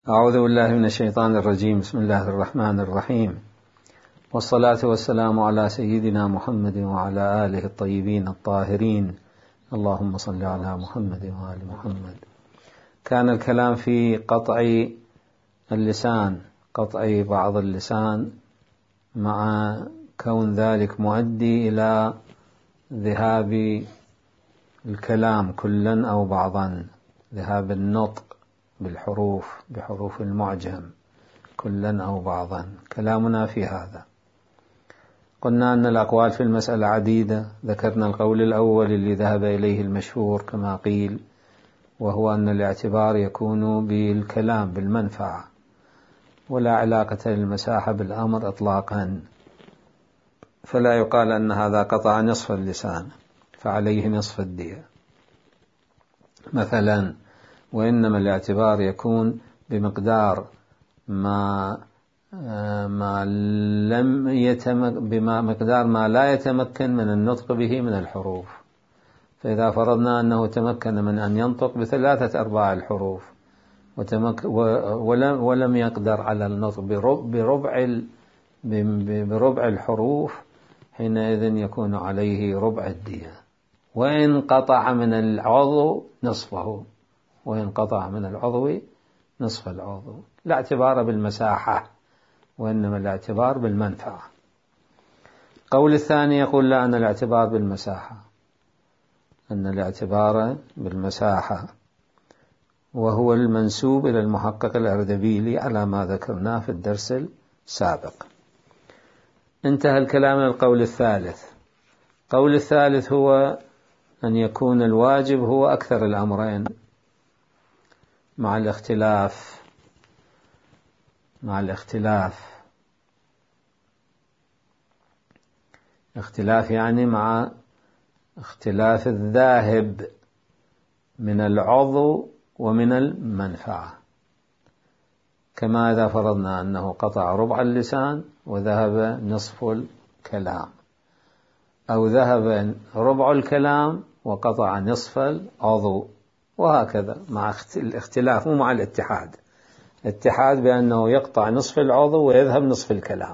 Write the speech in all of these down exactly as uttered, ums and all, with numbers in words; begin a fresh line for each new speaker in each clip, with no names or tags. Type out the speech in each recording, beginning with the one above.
أعوذ بالله من الشيطان الرجيم. بسم الله الرحمن الرحيم، والصلاة والسلام على سيدنا محمد وعلى آله الطيبين الطاهرين. اللهم صل على محمد وآل محمد. كان الكلام في قطع اللسان، قطع بعض اللسان، مع كون ذلك مؤدي إلى ذهاب الكلام كلا أو بعضا، ذهاب النطق بالحروف بحروف المعجم كلا أو بعضا. كلامنا في هذا. قلنا أن الأقوال في المسألة عديدة. ذكرنا القول الأول اللي ذهب إليه المشهور كما قيل، وهو أن الاعتبار يكون بالكلام بالمنفعة، ولا علاقة للمساحة بالأمر إطلاقا، فلا يقال أن هذا قطع نصف اللسان فعليه نصف الدية مثلا، وإنما الاعتبار يكون بمقدار ما ما لم يتمك بما مقدار ما لا يتمكن من النطق به من الحروف. فإذا فرضنا أنه تمكن من أن ينطق بثلاثة أرباع الحروف وتمك ولم ولم يقدر على النطق بربع بربع الحروف، حينئذ يكون عليه ربع الدية، وإن قطع من العضو نصفه، وإن قطع من العضو نصف العضو. لا اعتبار بالمساحة، وإنما الاعتبار بالمنفعة. قول الثاني يقول لا، أن الاعتبار بالمساحة، أن الاعتبار بالمساحة، وهو المنسوب إلى المحقق الأردبيلي على ما ذكرناه في الدرس السابق. انتهى الكلام إلى القول الثالث. القول الثالث هو أن يكون الواجب هو أكثر الأمرين، مع الاختلاف مع الاختلاف اختلاف يعني مع اختلاف الذاهب من العضو ومن المنفعة. كما إذا فرضنا أنه قطع ربع اللسان وذهب نصف الكلام، أو ذهب ربع الكلام وقطع نصف العضو، وهكذا مع الاختلاف، مو مع الاتحاد. الاتحاد بأنه يقطع نصف العضو ويذهب نصف الكلام،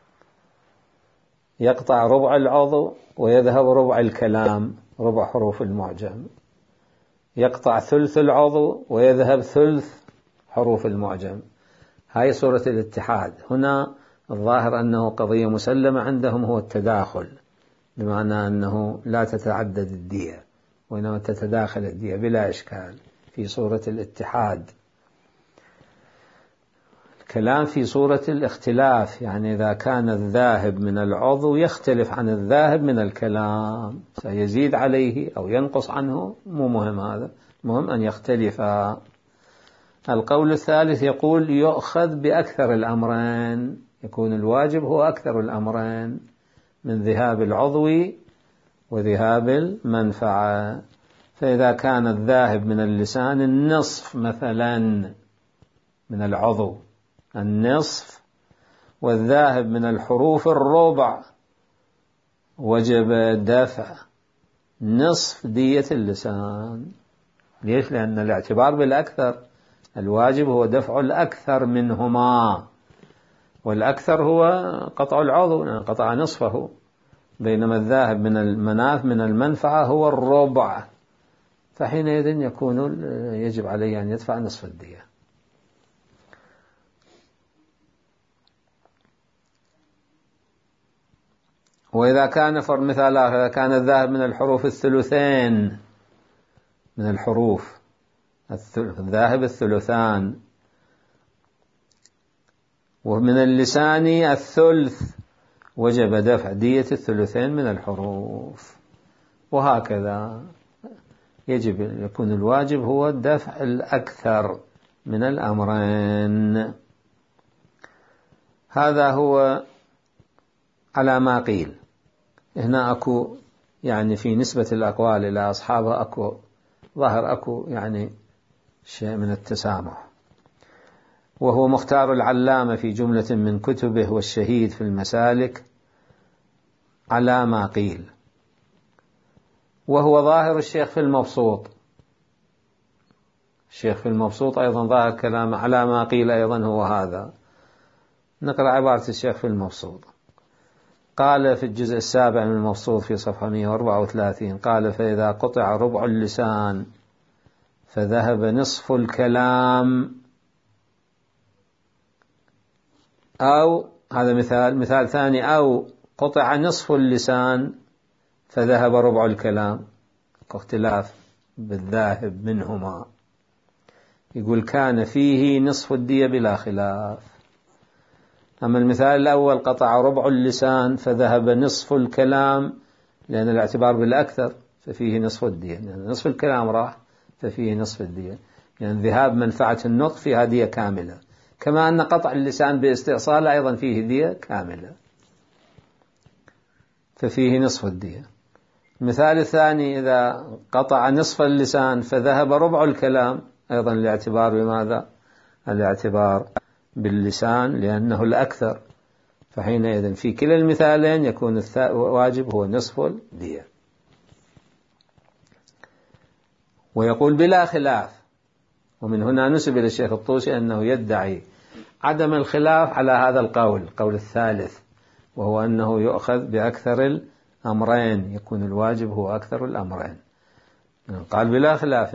يقطع ربع العضو ويذهب ربع الكلام، ربع حروف المعجم، يقطع ثلث العضو ويذهب ثلث حروف المعجم. هاي صورة الاتحاد. هنا الظاهر أنه قضية مسلمة عندهم، هو التداخل، بمعنى أنه لا تتعدد الدية، وإنما تتداخل الدية بلا إشكال في صورة الاتحاد. الكلام في صورة الاختلاف، يعني إذا كان الذاهب من العضو يختلف عن الذاهب من الكلام، سيزيد عليه أو ينقص عنه، مو مهم هذا، مهم أن يختلف. القول الثالث يقول يؤخذ بأكثر الأمرين، يكون الواجب هو أكثر الأمرين من ذهاب العضو وذهاب المنفعة. فإذا كان الذاهب من اللسان النصف مثلا من العضو، النصف، والذاهب من الحروف الربع، وجب دفع نصف دية اللسان. ليش؟ لأن الاعتبار بالأكثر، الواجب هو دفع الأكثر منهما، والأكثر هو قطع العضو، قطع نصفه، بينما الذاهب من المناف من المنفعة هو الربع، فحينئذ يكون يجب عليه أن يدفع نصف الدية. وإذا كان فر مثال آخر، إذا كان الذاهب من الحروف الثلثين، من الحروف الذاهب الثلثان، ومن اللسان الثلث، وجب دفع دية الثلثين من الحروف، وهكذا يجب يكون الواجب هو دفع الأكثر من الأمرين. هذا هو على ما قيل. هنا أكو يعني في نسبة الأقوال إلى أصحابها أكو ظهر أكو يعني شيء من التسامح، وهو مختار العلامة في جملة من كتبه، والشهيد في المسالك، على ما قيل، وهو ظاهر الشيخ في المبسوط. الشيخ في المبسوط أيضا ظاهر كلامه على ما قيل أيضا هو هذا. نقرأ عبارة الشيخ في المبسوط. قال في الجزء السابع من المبسوط في صفحة مئة وأربعة وثلاثين قال: فإذا قطع ربع اللسان فذهب نصف الكلام، أو هذا مثال مثال ثاني، أو قطع نصف اللسان فذهب ربع الكلام، اختلاف بالذاهب منهما. يقول: كان فيه نصف الدية بلا خلاف. أما المثال الأول قطع ربع اللسان فذهب نصف الكلام، لأن الاعتبار بالأكثر ففيه نصف الدية، لأن نصف الكلام راح ففيه نصف الدية، لأن يعني ذهاب منفعة النطق فيها دية كاملة، كما أن قطع اللسان باستئصال أيضا فيه دية كاملة ففيه نصف الدية. المثال الثاني إذا قطع نصف اللسان فذهب ربع الكلام، أيضا الاعتبار بماذا؟ الاعتبار باللسان لأنه الأكثر، فحينئذ في كلا المثالين يكون الواجب هو نصف الدية. ويقول بلا خلاف، ومن هنا نسب إلى الشيخ الطوسي أنه يدعي عدم الخلاف على هذا القول، القول الثالث، وهو أنه يؤخذ بأكثر الأمرين، يكون الواجب هو أكثر الأمرين. قال بلا خلاف.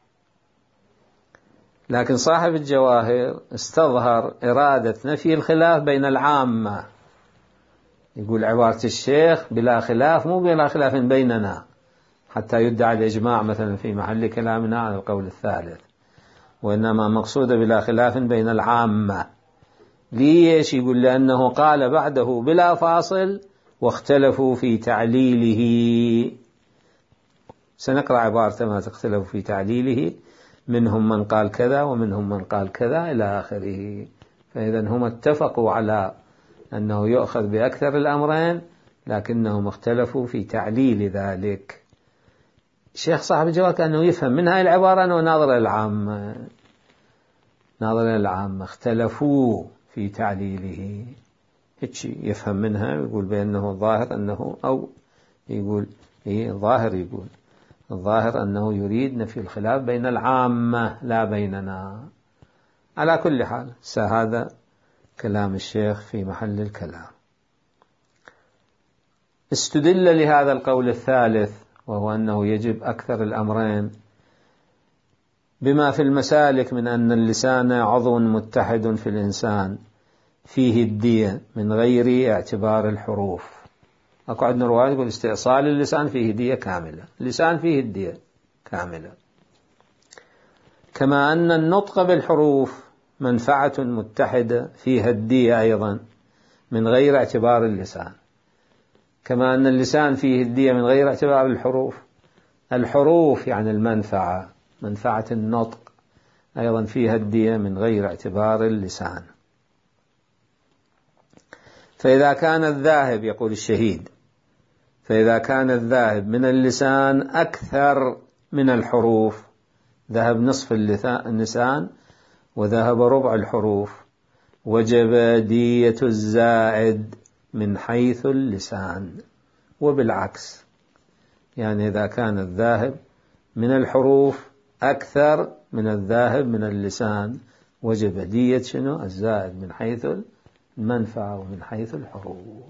لكن صاحب الجواهر استظهر إرادة نفي الخلاف بين العامة. يقول عبارة الشيخ بلا خلاف مو بلا خلاف بيننا حتى يدعى الإجماع مثلا في محل كلامنا على القول الثالث، وإنما مقصود بلا خلاف بين العامة. ليش؟ يقول لأنه قال بعده بلا فاصل واختلفوا في تعليله. سنقرأ عبارة ما تختلفوا في تعليله، منهم من قال كذا ومنهم من قال كذا إلى آخره. فإذا هم اتفقوا على أنه يؤخذ بأكثر الأمرين، لكنهم اختلفوا في تعليل ذلك. الشيخ صاحب الجواب كأنه يفهم من هاي العبارة أنه ناظر العامة، ناظر العامة اختلفوا في تعليله، هيك يفهم منها، يقول بأنه الظاهر أنه، أو يقول إيه الظاهر، يقول الظاهر أنه يريد نفي الخلاف بين العامة لا بيننا. على كل حال هذا كلام الشيخ في محل الكلام. استدل لهذا القول الثالث وهو أنه يجب أكثر الأمرين بما في المسالك من أن اللسان عضو متحد في الإنسان فيه الدية من غير اعتبار الحروف. أكو عندنا رواية يقول استئصال اللسان فيه دية كاملة، اللسان فيه الدية كاملة. كما أن النطق بالحروف منفعة متحدة فيها الدية أيضا من غير اعتبار اللسان. كما أن اللسان فيه الدية من غير اعتبار الحروف، الحروف يعني المنفعة، منفعة النطق أيضا فيها الدية من غير اعتبار اللسان. فإذا كان الذاهب، يقول الشهيد، فإذا كان الذاهب من اللسان أكثر من الحروف، ذهب نصف اللسان وذهب ربع الحروف، وجب دية الزائد من حيث اللسان. وبالعكس، يعني إذا كان الذاهب من الحروف أكثر من الذاهب من اللسان وجب دية شنو؟ الزائد من حيث المنفعة ومن حيث الحروف.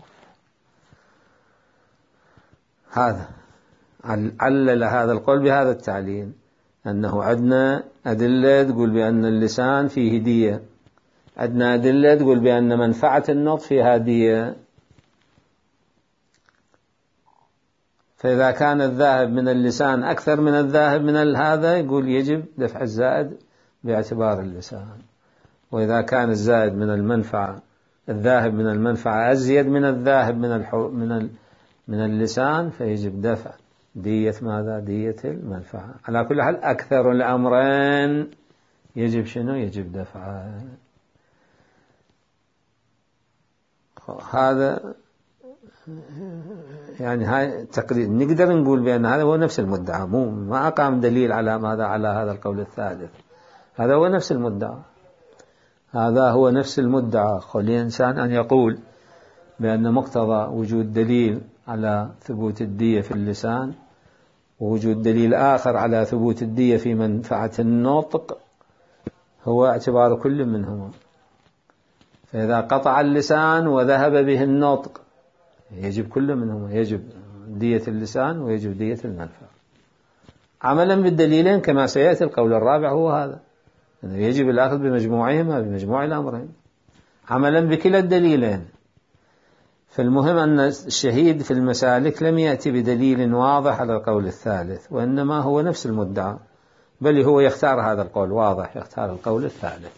هذا علل هذا القول بهذا التعليل، أنه عندنا أدلة تقول بأن اللسان فيه دية، عندنا أدلة تقول بأن منفعة النطق فيها دية. فإذا كان الذاهب من اللسان أكثر من الذاهب من هذا، يقول يجب دفع الزائد باعتبار اللسان. وإذا كان الزائد من المنفعة، الذاهب من المنفعة أزيد من الذاهب من من من اللسان، فيجب دفع دية ماذا؟ دية المنفعة. على كل حال أكثر الأمرين يجب شنو؟ يجب دفعه. هذا يعني هاي تقرير، نقدر نقول بأن هذا هو نفس المدعى، مو ما أقام دليل على ماذا؟ على هذا القول الثالث. هذا هو نفس المدعى، هذا هو نفس المدعى. خلي الإنسان أن يقول بأن مقتضى وجود دليل على ثبوت الدية في اللسان ووجود دليل آخر على ثبوت الدية في منفعة النطق هو اعتبار كل منهما. فإذا قطع اللسان وذهب به النطق يجب كل منهما، يجب دية اللسان ويجب دية المنفعة عملا بالدليلين، كما سيأتي القول الرابع هو هذا، أنه يجب الأخذ بمجموعهما بمجموع الأمرين عملا بكلا الدليلين. فالمهم أن الشهيد في المسالك لم يأتي بدليل واضح على القول الثالث، وإنما هو نفس المدعى، بل هو يختار هذا القول واضح، يختار القول الثالث.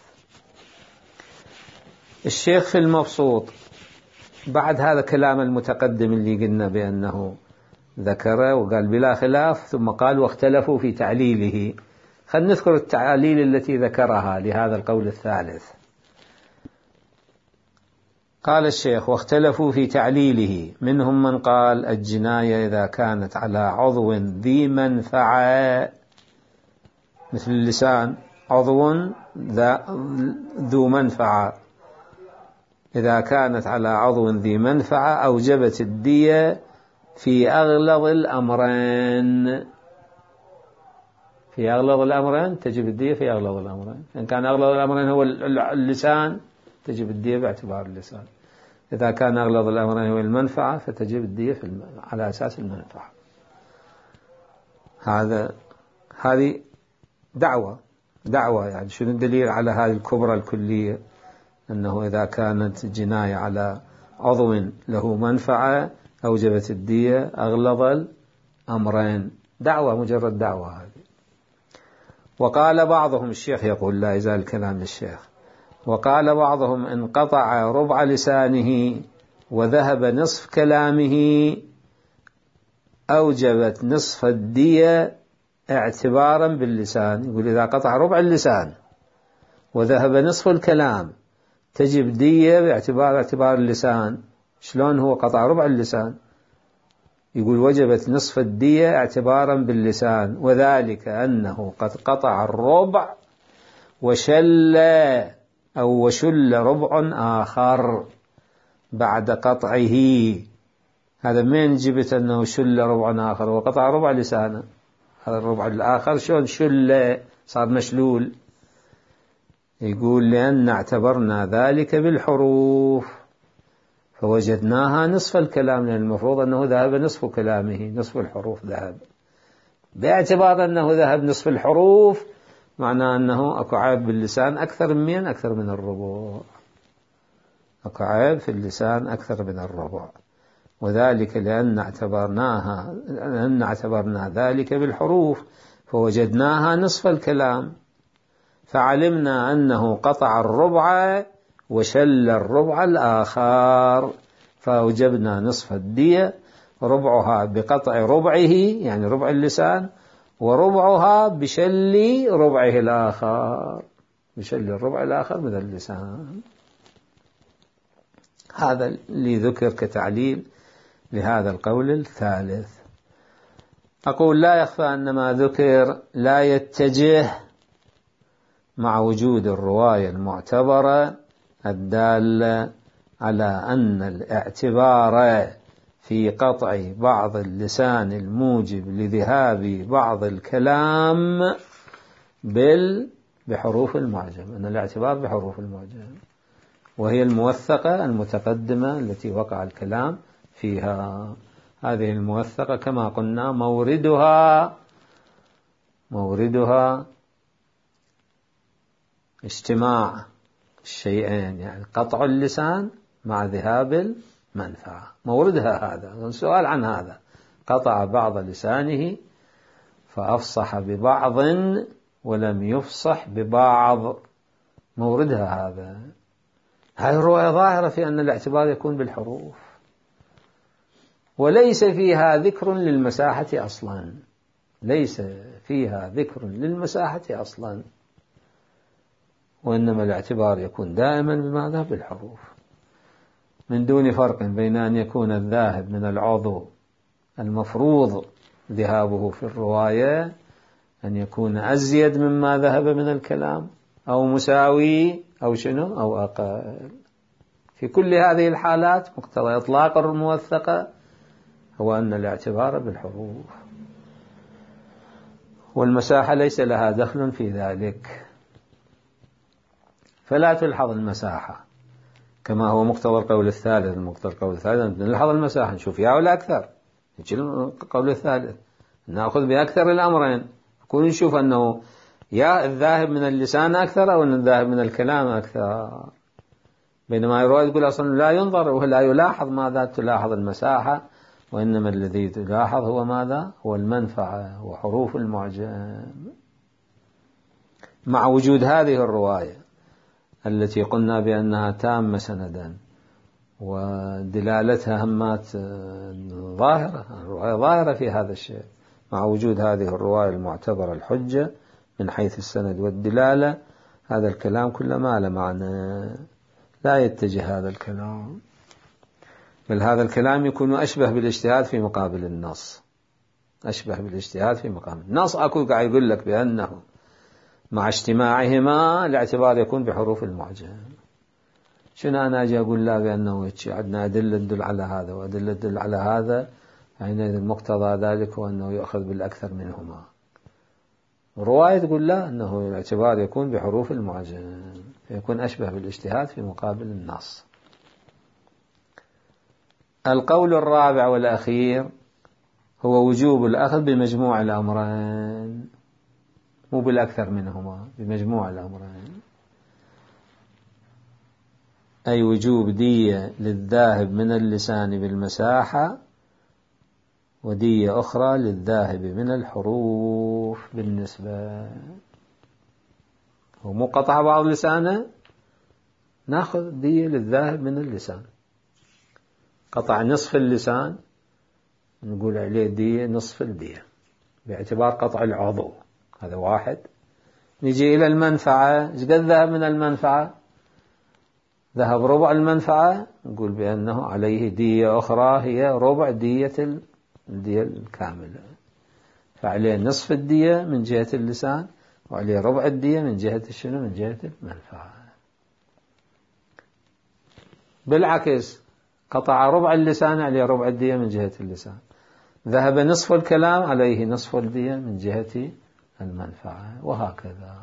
الشيخ في المبسوط بعد هذا كلام المتقدم اللي قلنا بأنه ذكر وقال بلا خلاف، ثم قال واختلفوا في تعليله. خلينا نذكر التعاليل التي ذكرها لهذا القول الثالث. قال الشيخ واختلفوا في تعليله، منهم من قال الجناية إذا كانت على عضو ذي منفعة مثل اللسان، عضو ذو منفعة، إذا كانت على عضو ذي منفعة أوجبت الدية في أغلظ الأمرين. في أغلظ الأمرين تجب الدية في أغلظ الأمرين. إن كان أغلظ الأمرين هو اللسان تجب الدية باعتبار اللسان، إذا كان أغلظ الأمرين هو المنفعة فتجب الدية في الم... على أساس المنفعة. هذا هذه دعوة دعوة يعني شنو الدليل على هذه الكبرى الكلية، أنه إذا كانت جناية على عضو له منفعة أوجبت الدية أغلظ الأمرين. دعوة، مجرد دعوة هذه. وقال بعضهم، الشيخ يقول لا يزال كلام الشيخ، وقال بعضهم إن قطع ربع لسانه وذهب نصف كلامه أوجبت نصف الدية اعتبارا باللسان. يقول إذا قطع ربع اللسان وذهب نصف الكلام تجب دية باعتبار اعتبار اللسان. شلون هو قطع ربع اللسان؟ يقول وجبت نصف الدية اعتبارا باللسان، وذلك أنه قد قطع الربع وشل أو وشل ربع آخر بعد قطعه. هذا من جبت أنه شل ربع آخر؟ وقطع ربع لسانه، هذا الربع الآخر شلون شل صار مشلول؟ يقول لأن اعتبرنا ذلك بالحروف فوجدناها نصف الكلام، لأن المفروض أنه ذهب نصف كلامه، نصف الحروف ذهب. باعتبار أنه ذهب نصف الحروف معناه أنه أكو عيب باللسان أكثر من أكثر من الربع، أكو عيب في اللسان أكثر من الربع، وذلك لأن اعتبرناها لأن اعتبرنا ذلك بالحروف فوجدناها نصف الكلام، فعلمنا أنه قطع الربع وشل الربع الآخر، فأوجبنا نصف الدية، ربعها بقطع ربعه يعني ربع اللسان، وربعها بشل ربعه الآخر، بشل الربع الآخر من اللسان. هذا اللي ذكر كتعليل لهذا القول الثالث. أقول لا يخفى أن ما ذكر لا يتجه مع وجود الرواية المعتبرة الدالة على أن الاعتبار في قطع بعض اللسان الموجب لذهاب بعض الكلام بال بحروف المعجم، أن الاعتبار بحروف المعجم وهي الموثقة المتقدمة التي وقع الكلام فيها. هذه الموثقة كما قلنا موردها موردها اجتماع الشيئين، يعني قطع اللسان مع ذهاب المنفعة، موردها هذا. السؤال عن هذا، قطع بعض لسانه فأفصح ببعض ولم يفصح ببعض، موردها هذا. هذه الرواية ظاهرة في أن الاعتبار يكون بالحروف، وليس فيها ذكر للمساحة أصلا، ليس فيها ذكر للمساحة أصلا، وإنما الاعتبار يكون دائما بماذا؟ بالحروف، من دون فرق بين أن يكون الذاهب من العضو المفروض ذهابه في الرواية أن يكون أزيد مما ذهب من الكلام، أو مساوي، أو شنو، أو أقل. في كل هذه الحالات مقتضى إطلاق الموثقة هو أن الاعتبار بالحروف. والمساحة ليس لها دخل في ذلك، فلا تلحظ المساحة كما هو مقتضى القول الثالث. مقتضى القول الثالث نلحظ المساحة، نشوف يا ولا أكثر. القول الثالث نأخذ بأكثر الأمرين، نكون نشوف أنه يا الذاهب من اللسان أكثر أو الذاهب من الكلام أكثر. بينما يروي يقول أصلا لا ينظر ولا يلاحظ ماذا تلاحظ المساحة، وإنما الذي تلاحظ هو ماذا؟ هو المنفعة وحروف المعجم. مع وجود هذه الرواية التي قلنا بأنها تامة سندا ودلالتها همات ظاهرة، الرواية ظاهرة في هذا الشيء، مع وجود هذه الرواية المعتبرة الحجة من حيث السند والدلالة، هذا الكلام كل ما له معنى، لا يتجه هذا الكلام، بل هذا الكلام يكون أشبه بالاجتهاد في مقابل النص. أشبه بالاجتهاد في مقابل النص. أكو قاعد يقول لك بأنه مع اجتماعهما الاعتبار يكون بحروف المعجم. شنو أنا أجي أقول لا بأنه عندنا أدلة تدل على هذا وأدلة تدل على هذا، حينئذ المقتضى ذلك هو أنه يؤخذ بالأكثر منهما. الرواية تقول لا، أنه الاعتبار يكون بحروف المعجم، يكون أشبه بالاجتهاد في مقابل النص. القول الرابع والأخير هو وجوب الأخذ بمجموع الأمرين، مو بالأكثر منهما، بمجموع الأمرين، أي وجوب دية للذاهب من اللسان بالمساحة ودية أخرى للذاهب من الحروف بالنسبة. هو مو قطع بعض لسانه، ناخذ دية للذاهب من اللسان. قطع نصف اللسان نقول عليه دية نصف الدية باعتبار قطع العضو، هذا واحد. نجي إلى المنفعة، إيش قد ذهب من المنفعة؟ ذهب ربع المنفعة، نقول بأنه عليه دية أخرى هي ربع دية الدية الكاملة، فعليه نصف الدية من جهة اللسان وعليه ربع الدية من جهة الشنو؟ من جهة المنفعة. بالعكس قطع ربع اللسان عليه ربع الدية من جهة اللسان، ذهب نصف الكلام عليه نصف الدية من جهة المنفعة، وهكذا.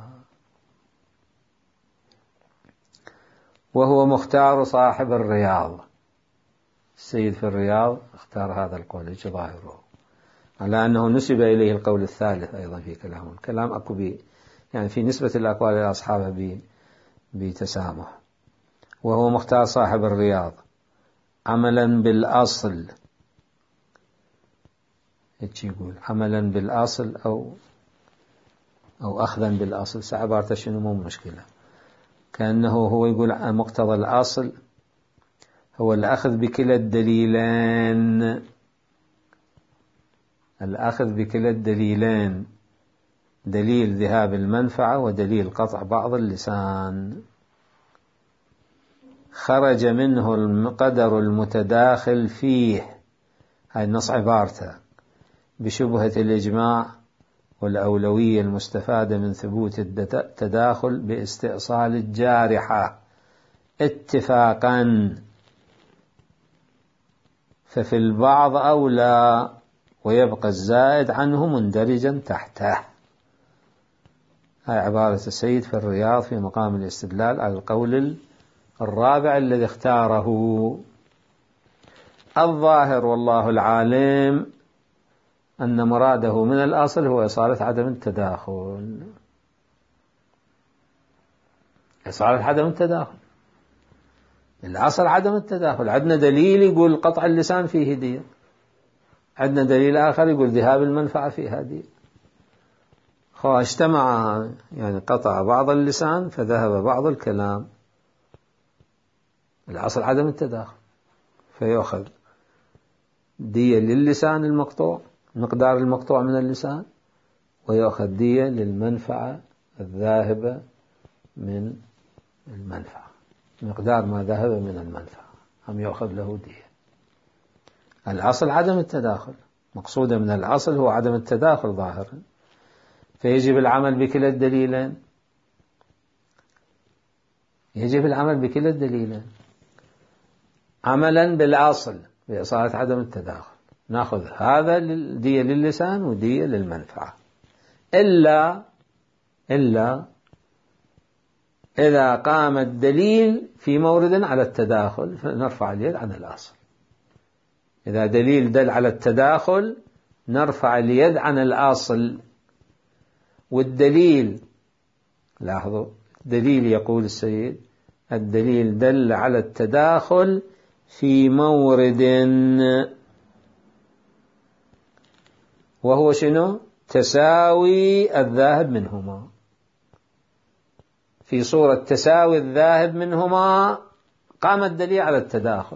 وهو مختار صاحب الرياض، السيد في الرياض اختار هذا القول ظاهره، على أنه نسب إليه القول الثالث أيضا في كلامه. الكلام أكو بي يعني في نسبة الأقوال إلى أصحابه بتسامح. وهو مختار صاحب الرياض عملا بالأصل، يقول عملا بالأصل أو أو أخذا بالأصل، سعبارته شنو مو مشكلة، كأنه هو يقول مقتضى الأصل هو الأخذ بكلا الدليلين، الأخذ بكلا الدليلين، دليل ذهاب المنفعة ودليل قطع بعض اللسان، خرج منه القدر المتداخل فيه، هاي النص عبارته، بشبهة الإجماع والأولوية المستفادة من ثبوت التداخل باستئصال الجارحة اتفاقا، ففي البعض أولى ويبقى الزائد عنه مندرجا تحته. هاي عبارة السيد في الرياض في مقام الاستدلال على القول الرابع الذي اختاره. الظاهر والله العالم أن مراده من الأصل هو إصالة عدم التداخل، إصالة عدم التداخل. الأصل عدم التداخل. عندنا دليل يقول قطع اللسان فيه دية، عندنا دليل آخر يقول ذهاب المنفعة فيها دية، فاجتمع يعني قطع بعض اللسان فذهب بعض الكلام، الأصل عدم التداخل، فيأخذ دية للسان المقطوع، مقدار المقطوع من اللسان، ويأخذ دية للمنفعة الذاهبة من المنفعة، مقدار ما ذهب من المنفعة هم يأخذ له دية. الأصل عدم التداخل، مقصود من الأصل هو عدم التداخل ظاهرا، فيجب العمل بكلا الدليلين، يجب العمل بكلا الدليلين، عملا بالأصل بإصالة عدم التداخل، نأخذ هذا دية للسان ودية للمنفعة، إلا إلا إذا قام الدليل في مورد على التداخل فنرفع اليد عن الأصل. إذا دليل دل على التداخل نرفع اليد عن الأصل. والدليل، لاحظوا، دليل يقول السيد الدليل دل على التداخل في مورد، وهو شنو؟ تساوي الذاهب منهما. في صورة تساوي الذاهب منهما قام الدليل على التداخل.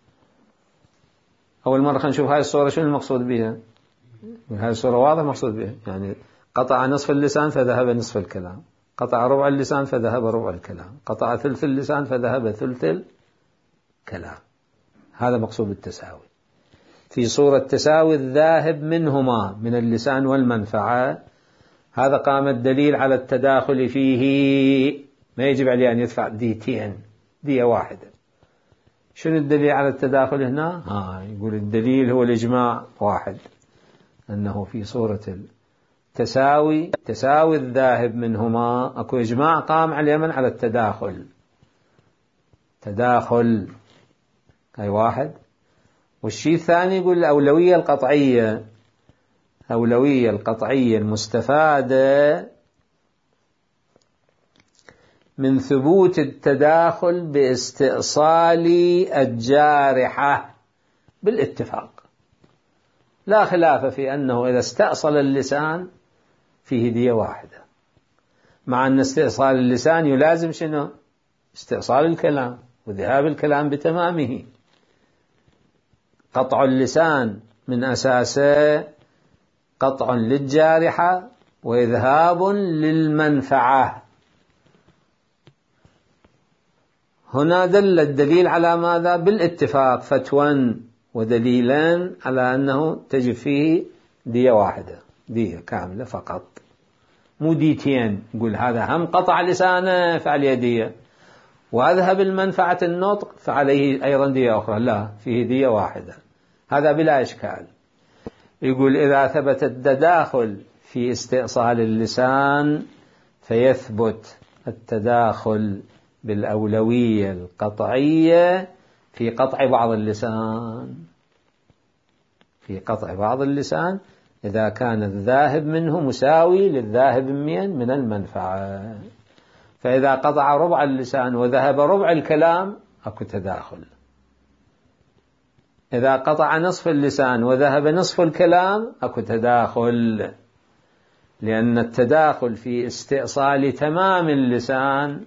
أول مرة خلينا نشوف هاي الصورة شنو المقصود بها. هاي الصورة واضح مقصود بها، يعني قطع نصف اللسان فذهب نصف الكلام، قطع ربع اللسان فذهب ربع الكلام، قطع ثلث اللسان فذهب ثلث الكلام. هذا مقصود بالتساوي. في صورة تساوي الذاهب منهما من اللسان والمنفعة، هذا قام الدليل على التداخل فيه. ما يجب عليه أن يدفع ديتين، دية واحدة. شنو الدليل على التداخل هنا؟ ها يقول الدليل هو الإجماع واحد، أنه في صورة التساوي تساوي الذاهب منهما أكو إجماع قام على اليمن على التداخل. تداخل هاي واحد. والشيء الثاني يقول الأولوية القطعية، أولوية القطعية المستفادة من ثبوت التداخل باستئصال الجارحة بالاتفاق. لا خلاف في أنه إذا استأصل اللسان فيه دية واحدة، مع أن استئصال اللسان يلازم شنو؟ استئصال الكلام وذهاب الكلام بتمامه. قطع اللسان من أساسه قطع للجارحة وإذهاب للمنفعة. هنا دل الدليل على ماذا؟ بالاتفاق، فتوى ودليلان على أنه تجب فيه دية واحدة، دية كاملة فقط، مو ديتين. يقول هذا هم قطع لسانه فعليه دية، وأذهب المنفعة النطق فعليه أيضا دية أخرى. لا، فيه دية واحدة، هذا بلا إشكال. يقول إذا ثبت التداخل في استئصال اللسان فيثبت التداخل بالأولوية القطعية في قطع بعض اللسان، في قطع بعض اللسان إذا كان الذاهب منه مساوي للذاهب من المنفعة. فإذا قطع ربع اللسان وذهب ربع الكلام أكو تداخل. إذا قطع نصف اللسان وذهب نصف الكلام أكو تداخل، لأن التداخل في استئصال تمام اللسان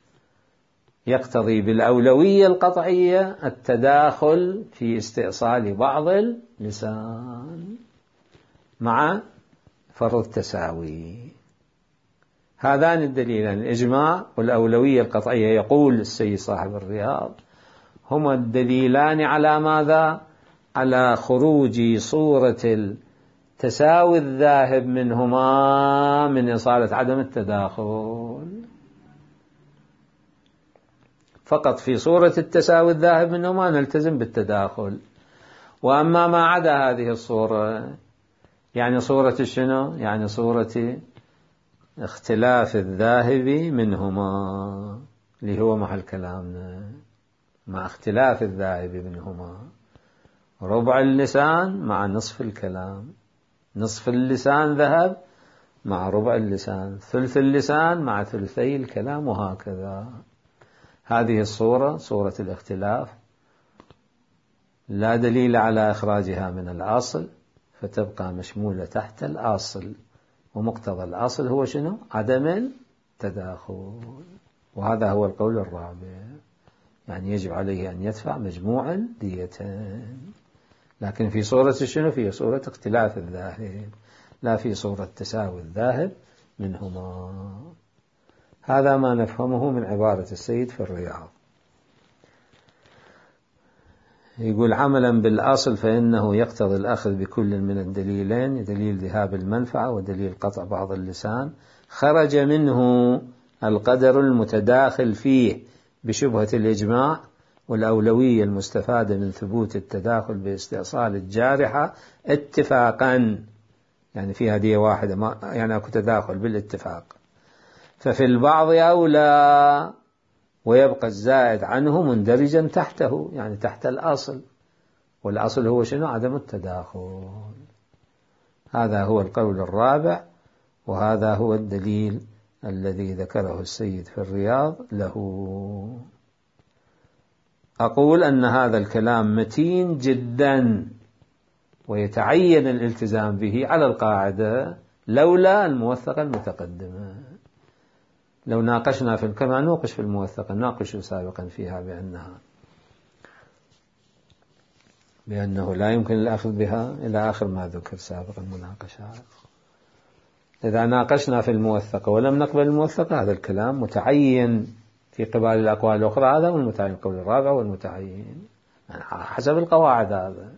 يقتضي بالأولوية القطعية التداخل في استئصال بعض اللسان مع فرض التساوي. هذان الدليلان الإجماع والأولوية القطعية، يقول السيد صاحب الرياض، هما الدليلان على ماذا؟ على خروج صورة التساوي الذاهب منهما من إصالة عدم التداخل. فقط في صورة التساوي الذاهب منهما نلتزم بالتداخل، وأما ما عدا هذه الصورة، يعني صورة شنو؟ يعني صورة اختلاف الذاهب منهما اللي هو محل كلامنا. مع اختلاف الذاهب منهما ربع اللسان مع نصف الكلام، نصف اللسان ذهب مع ربع اللسان، ثلث اللسان مع ثلثي الكلام، وهكذا. هذه الصورة صورة الاختلاف لا دليل على إخراجها من الأصل، فتبقى مشمولة تحت الأصل، ومقتضى الأصل هو شنو؟ عدم التداخل. وهذا هو القول الرابع، يعني يجب عليه أن يدفع مجموع الديتين، لكن في صورة شنو؟ في صورة اختلاف الذاهب، لا في صورة تساوي الذاهب منهما. هذا ما نفهمه من عبارة السيد في الرياض. يقول عملا بالأصل فإنه يقتضي الأخذ بكل من الدليلين، دليل ذهاب المنفعة ودليل قطع بعض اللسان، خرج منه القدر المتداخل فيه بشبهة الإجماع والأولوية المستفادة من ثبوت التداخل باستئصال الجارحة اتفاقا. يعني فيها دية واحدة، ما يعني أكو تداخل بالاتفاق. ففي البعض أولى ويبقى الزائد عنه مندرجا تحته، يعني تحت الأصل، والأصل هو شنو؟ عدم التداخل. هذا هو القول الرابع، وهذا هو الدليل الذي ذكره السيد في الرياض له. أقول أن هذا الكلام متين جدا ويتعين الالتزام به على القاعدة لولا الموثقة المتقدمة. لو ناقشنا في كما نوقش في الموثقة، ناقش سابقا فيها بأنها بأنه لا يمكن الأخذ بها إلى آخر ما ذكر سابقا المناقشات. إذا ناقشنا في الموثقة ولم نقبل الموثقة، هذا الكلام متعين في قبال الأقوال الأخرى، هذا والمتعين القول الرابع والمتعين يعني حسب القواعد. هذا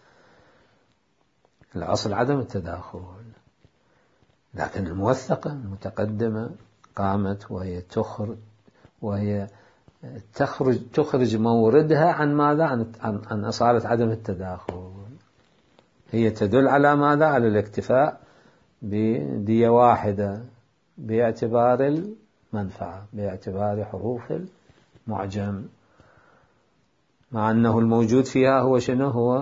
الأصل عدم التداخل، لكن الموثقة المتقدمة قامت وهي تخرج وهي تخرج تخرج موردها عن ماذا؟ عن عن, عن أصالة عدم التداخل. هي تدل على ماذا؟ على الاكتفاء بدية واحدة باعتبار المنفعة، باعتبار حروف المعجم، مع أنه الموجود فيها هو شنو؟ هو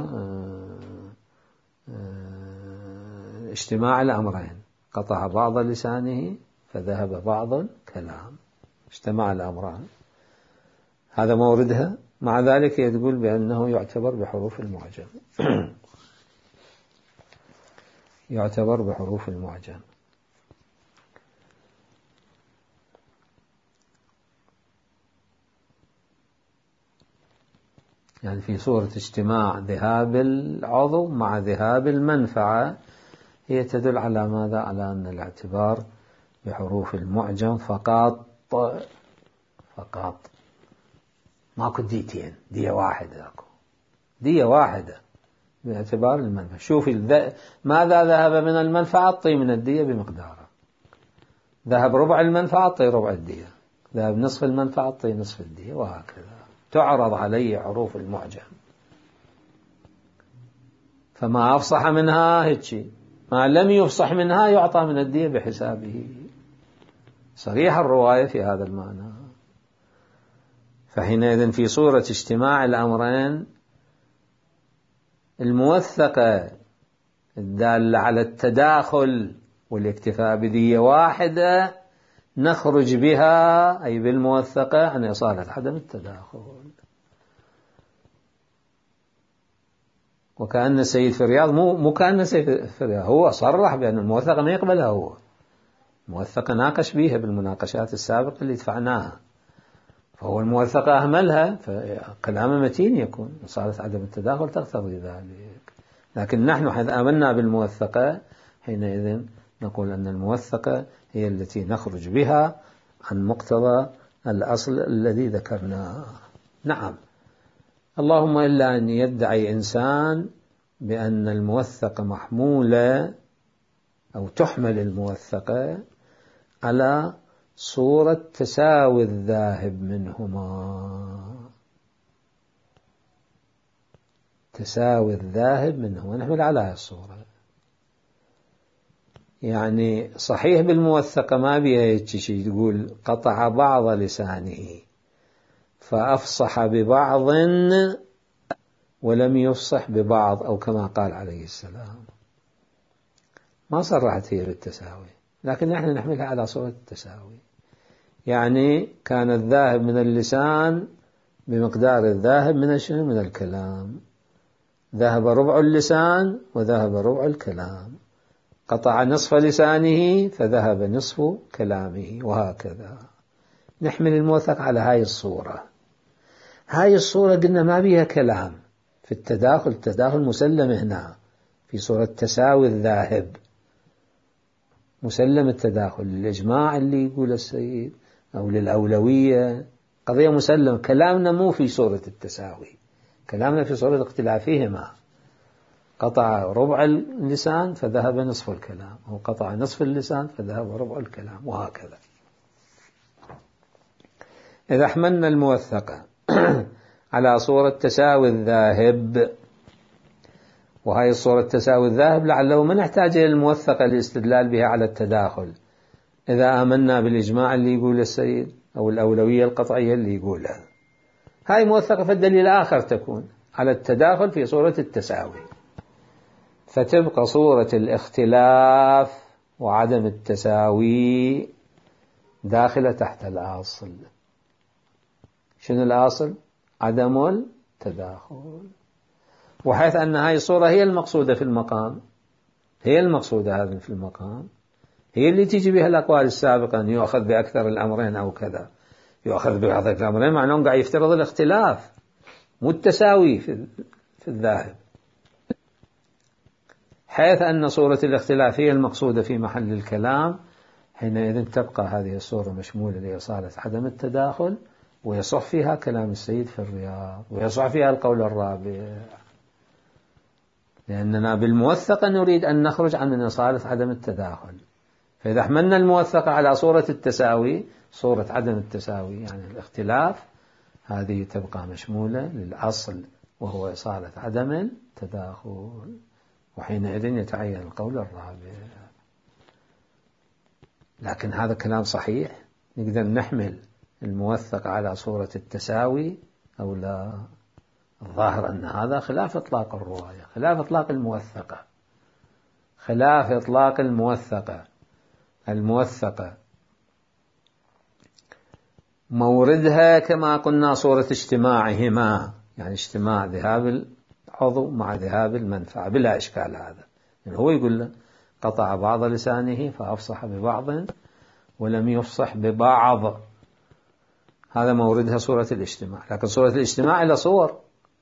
اجتماع الأمرين، قطع بعض لسانه فذهب بعض الكلام، اجتمع الأمران، هذا موردها. مع ذلك يقول بأنه يعتبر بحروف المعجم يعتبر بحروف المعجم. يعني في صورة اجتماع ذهاب العضو مع ذهاب المنفعة، هي تدل على ماذا؟ على أن الاعتبار بحروف المعجم فقط فقط ماكو ديتين، دية واحدة، أكو دية واحدة باعتبار المنفعة. شوفي ماذا ذهب من المنفعة أعطي من الدية بمقداره، ذهب ربع المنفعة أعطي ربع الدية، ذهب نصف المنفعة أعطي نصف الدية، وهكذا تعرض علي حروف المعجم. فما أفصح منها هيك، ما لم يفصح منها يعطى من الدية بحسابه. صريح الرواية في هذا المعنى. فحينئذ في صورة اجتماع الأمرين، الموثقة الدالة على التداخل والاكتفاء بدية واحدة نخرج بها أي بالموثقة عن إصالة عدم التداخل. وكأن السيد في الرياض مو مو كأن السيد في الرياض هو صرح بأن الموثقة ما يقبلها، هو الموثقة ناقش بيها بالمناقشات السابقة اللي دفعناها، فهو الموثقة أهملها، فكلام متين يكون، صارت عدم التداخل تقتضي ذلك. لكن نحن حيث آمنا بالموثقة حينئذ نقول أن الموثقة هي التي نخرج بها عن مقتضى الأصل الذي ذكرناه. نعم، اللهم إلا أن يدعي إنسان بأن الموثقة محمولة أو تحمل الموثقة على صورة تساوي الذاهب منهما، تساوي الذاهب منهما نحمل على هذه الصورة. يعني صحيح بالموثقة ما بيها شيء تقول قطع بعض لسانه فأفصح ببعض ولم يفصح ببعض، أو كما قال عليه السلام، ما صرحت هي بالتساوي، لكن نحن نحملها على صورة التساوي. يعني كان الذاهب من اللسان بمقدار الذاهب من الشنو؟ من الكلام، ذهب ربع اللسان وذهب ربع الكلام، قطع نصف لسانه فذهب نصف كلامه، وهكذا نحمل الموثق على هاي الصورة. هاي الصورة قلنا ما بيها كلام في التداخل، التداخل مسلم هنا في صورة تساوي الذاهب، مسلم التداخل للإجماع اللي يقول السيد أو للأولوية، قضية مسلم. كلامنا مو في صورة التساوي، كلامنا في صورة اختلافهما، قطع ربع اللسان فذهب نصف الكلام، أو قطع نصف اللسان فذهب ربع الكلام، وهكذا. إذا حملنا الموثقة على صورة تساوي الذاهب وهي الصورة تساوي الذاهب لعله ما نحتاج إلى الموثقة للاستدلال بها على التداخل إذا آمنا بالإجماع اللي يقول السيد أو الأولوية القطعية اللي يقولها. هاي موثقة في الدليل الآخر تكون على التداخل في صورة التساوي، فتبقى صورة الاختلاف وعدم التساوي داخلة تحت الأصل. شنو الأصل؟ عدم التداخل. وحيث أن هاي الصورة هي المقصودة في المقام، هي المقصودة هذا في المقام، هي اللي تيجي بها الأقوال السابقة أن يؤخذ بأكثر الأمرين أو كذا، يؤخذ بأكثر الأمرين معناه قاعد يفترض الاختلاف مو التساوي في الذاهب. حيث أن صورة الاختلاف هي المقصودة في محل الكلام، حينئذ تبقى هذه الصورة مشمولة لإصالة عدم التداخل، ويصح فيها كلام السيد في الرياض، ويصح فيها القول الرابع، لأننا بالموثقة نريد أن نخرج عن إصالة عدم التداخل. فإذا حملنا الموثقة على صورة التساوي، صورة عدم التساوي يعني الاختلاف، هذه تبقى مشمولة للأصل وهو إصالة عدم التداخل، وحينئذ يتعين القول الرابع. لكن هذا كلام صحيح؟ نقدر نحمل الموثق على صورة التساوي أو لا؟ الظاهر أن هذا خلاف إطلاق الرواية، خلاف إطلاق الموثقة، خلاف إطلاق الموثقة. الموثقة موردها كما قلنا صورة اجتماعهما، يعني اجتماع ذهاب العضو مع ذهاب المنفعة بلا إشكال. هذا يعني هو يقول له قطع بعض لسانه فأفصح ببعض ولم يفصح ببعض، هذا موردها صورة الاجتماع. لكن صورة الاجتماع إلى صور،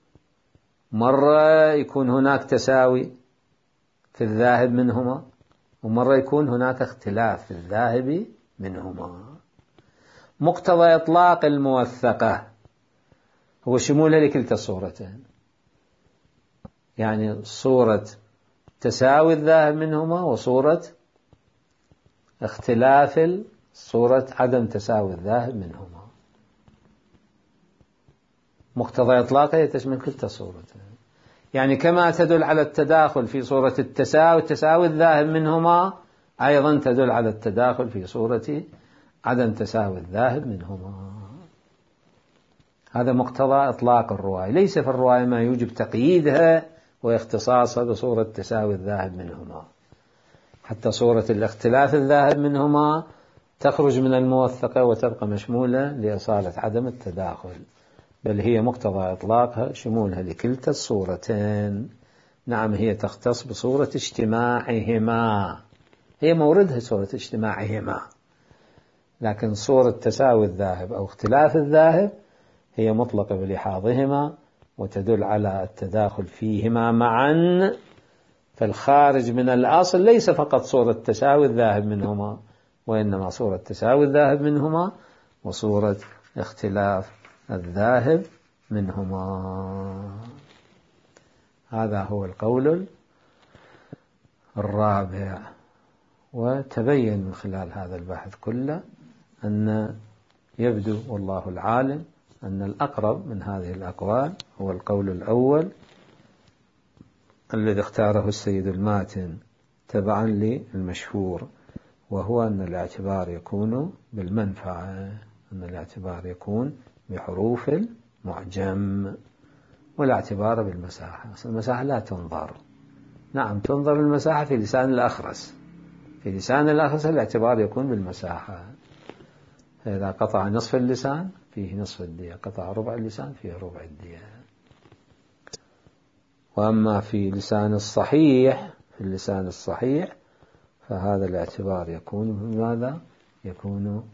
مرة يكون هناك تساوي في الذاهب منهما، ومرة يكون هناك اختلاف في الذاهب منهما. مقتضى إطلاق الموثقة هو شمولها لكلتا الصورتين، يعني صورة تساوي الذاهب منهما وصورة اختلاف صورة عدم تساوي الذاهب منهما. مقتضى إطلاقها تشمل كلتا الصورتين، يعني كما تدل على التداخل في صورة التساوي تساوي الذاهب منهما، أيضا تدل على التداخل في صورة عدم تساوي الذاهب منهما. هذا مقتضى إطلاق الرواية. ليس في الرواية ما يوجب تقييدها واختصاصها بصورة تساوي الذاهب منهما، حتى صورة الاختلاف الذاهب منهما تخرج من الموثقة وتبقى مشمولة لإصالة عدم التداخل، بل هي مقتضى إطلاقها شمولها لكلتا الصورتين. نعم هي تختص بصورة اجتماعهما، هي موردها صورة اجتماعهما، لكن صورة تساوي الذاهب أو اختلاف الذاهب هي مطلقة بلحاظهما وتدل على التداخل فيهما معا. فالخارج من الأصل ليس فقط صورة تساوي الذاهب منهما، وإنما صورة تساوي الذاهب منهما وصورة اختلاف الذاهب منهما. هذا هو القول الرابع. وتبين من خلال هذا البحث كله أن يبدو والله العالم أن الأقرب من هذه الأقوال هو القول الأول الذي اختاره السيد الماتن تبعا للمشهور، وهو أن الاعتبار يكون بالمنفعة، أن الاعتبار يكون بحروف المعجم، والاعتبار بالمساحة. المساحة لا تنظر، نعم تنظر المساحة في لسان الأخرس، في لسان الأخرس الاعتبار يكون بالمساحة. إذا قطع نصف اللسان فيه نصف الدية، قطع ربع اللسان فيه ربع الدية. وأما في لسان الصحيح، في اللسان الصحيح فهذا الاعتبار يكون بماذا؟ يكون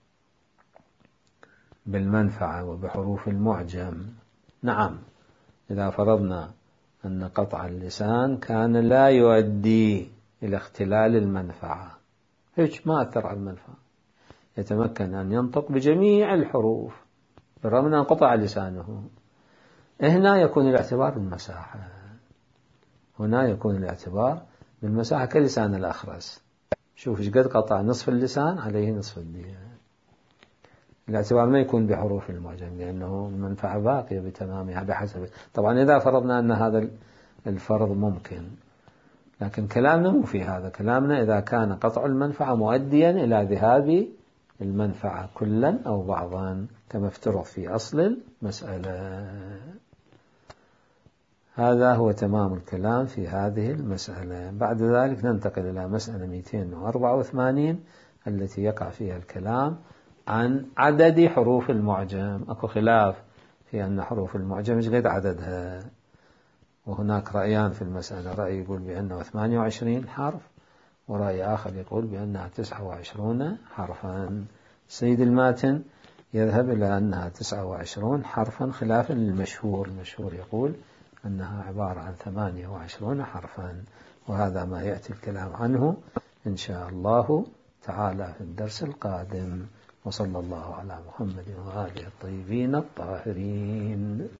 بالمنفعة وبحروف المعجم. نعم إذا فرضنا أن قطع اللسان كان لا يؤدي إلى اختلال المنفعة، هيك ما أثر على المنفعة، يتمكن أن ينطق بجميع الحروف بالرغم من أن قطع لسانه، هنا يكون الاعتبار بالمساحة، هنا يكون الاعتبار بالمساحة كلسان الأخرس. شوف ايش قد قطع نصف اللسان عليه نصف الدية. الاعتبار ما يكون بحروف المعجم لأنه المنفعة باقية بتمامها بحسب. طبعا إذا فرضنا أن هذا الفرض ممكن. لكن كلامنا مو في هذا، كلامنا إذا كان قطع المنفعة مؤديا إلى ذهاب المنفعة كلا أو بعضا كما افترض في أصل المسألة. هذا هو تمام الكلام في هذه المسألة. بعد ذلك ننتقل إلى مسألة مئتين وأربعة وثمانين التي يقع فيها الكلام عن عدد حروف المعجم. أكو خلاف في أن حروف المعجم مش قد عددها، وهناك رأيان في المسألة، رأي يقول بأنه ثمانية وعشرين حرف، ورأي آخر يقول بأنها تسعة وعشرون حرفا. سيد الماتن يذهب إلى أنها تسعة وعشرون حرفا خلافا للمشهور. المشهور يقول أنها عبارة عن ثمانية وعشرون حرفا، وهذا ما يأتي الكلام عنه إن شاء الله تعالى في الدرس القادم. وصلى الله على محمد وآله الطيبين الطاهرين.